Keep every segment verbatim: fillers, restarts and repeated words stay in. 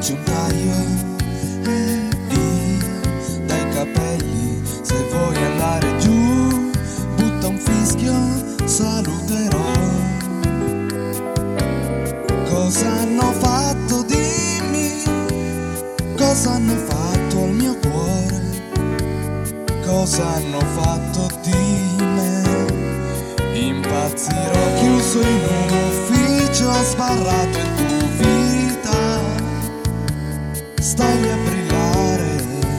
faccio un taglio e via dai capelli. Se vuoi andare giù, butta un fischio, saluterò. Cosa hanno fatto, dimmi, cosa hanno fatto al mio cuore, cosa hanno fatto di me. Impazzirò chiuso in un ufficio, sbarrato e tu vita stai a brillare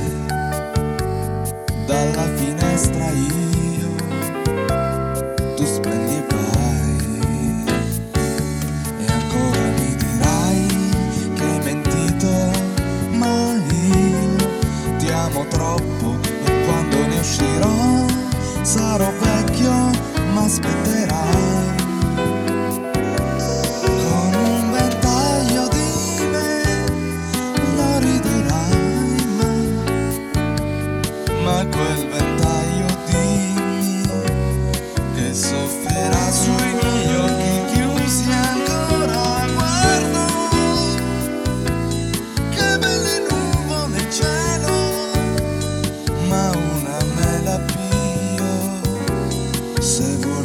dalla finestra, io tu splendi e vai. E ancora mi dirai che hai mentito, ma io ti amo troppo e quando ne uscirò sarò vecchio, ma aspetterai. Con un ventaglio di me lo riderai, ma, ma quel ventaglio dimmi che soffierà sui miei occhi chiusi. Ancora guardo che belle nuvole nel cielo, ma una me la pio se vuoi.